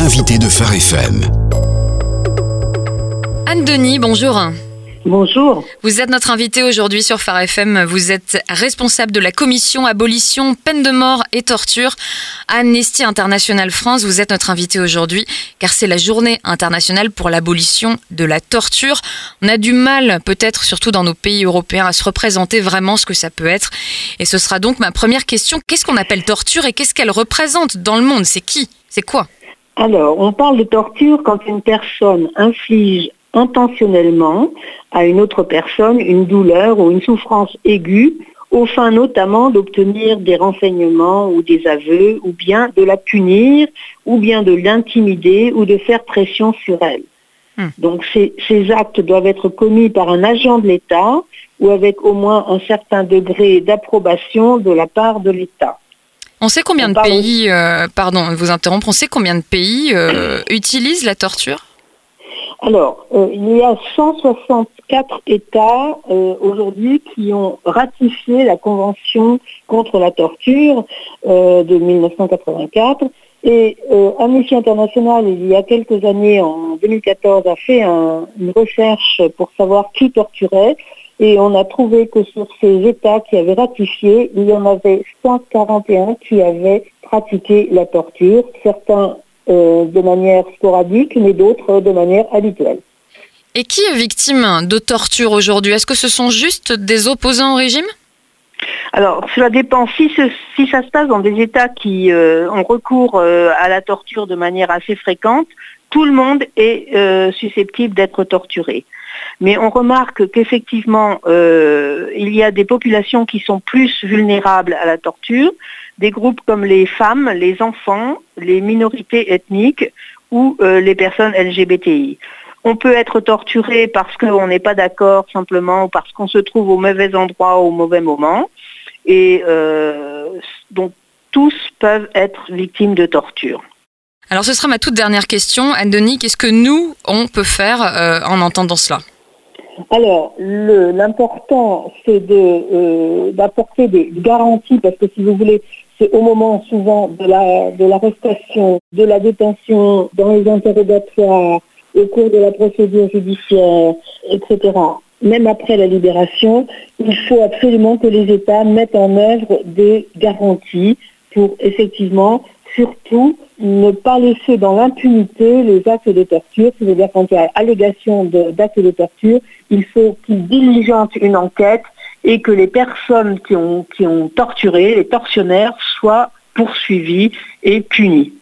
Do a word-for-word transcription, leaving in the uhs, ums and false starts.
L'invité de Phare F M. Anne Denis, bonjour. Bonjour. Vous êtes notre invitée aujourd'hui sur Phare F M. Vous êtes responsable de la commission abolition, peine de mort et torture à Amnesty International France. Vous êtes notre invitée aujourd'hui car c'est la journée internationale pour l'abolition de la torture. On a du mal, peut-être surtout dans nos pays européens, à se représenter vraiment ce que ça peut être. Et ce sera donc ma première question. Qu'est-ce qu'on appelle torture et qu'est-ce qu'elle représente dans le monde? C'est qui? C'est quoi? Alors, on parle de torture quand une personne inflige intentionnellement à une autre personne une douleur ou une souffrance aiguë, aux fins notamment d'obtenir des renseignements ou des aveux, ou bien de la punir, ou bien de l'intimider ou de faire pression sur elle. Hum. Donc ces, ces actes doivent être commis par un agent de l'État ou avec au moins un certain degré d'approbation de la part de l'État. On sait combien on de pays, euh, pardon de vous interrompre, on sait combien de pays euh, utilisent la torture? Alors, euh, il y a cent soixante-quatre États euh, aujourd'hui qui ont ratifié la Convention contre la torture euh, de mille neuf cent quatre-vingt-quatre. Et euh, Amnesty International, il y a quelques années, en deux mille quatorze, a fait un, une recherche pour savoir qui torturait. Et on a trouvé que sur ces États qui avaient ratifié, il y en avait cent quarante et un qui avaient pratiqué la torture. Certains Euh, de manière sporadique, mais d'autres de manière habituelle. Et qui est victime de torture aujourd'hui? Est-ce que ce sont juste des opposants au régime? Alors, cela dépend. Si, ce, si ça se passe dans des États qui euh, ont recours euh, à la torture de manière assez fréquente, tout le monde est euh, susceptible d'être torturé. Mais on remarque qu'effectivement, euh, il y a des populations qui sont plus vulnérables à la torture, des groupes comme les femmes, les enfants, les minorités ethniques ou euh, les personnes L G B T I. On peut être torturé parce qu'on n'est pas d'accord simplement ou parce qu'on se trouve au mauvais endroit au mauvais moment. Et euh, donc tous peuvent être victimes de torture. Alors ce sera ma toute dernière question. Anne Denis, qu'est-ce que nous, on peut faire euh, en entendant cela? Alors, le, l'important, c'est de, euh, d'apporter des garanties, parce que si vous voulez, c'est au moment souvent de, la, de l'arrestation, de la détention, dans les interrogatoires, au cours de la procédure judiciaire, et cetera. Même après la libération, il faut absolument que les États mettent en œuvre des garanties pour effectivement, surtout, ne pas laisser dans l'impunité les actes de torture. C'est-à-dire quand il y a allégation de, d'actes de torture, il faut qu'ils diligentent une enquête et que les personnes qui ont, qui ont torturé, les tortionnaires, soient poursuivis et punis.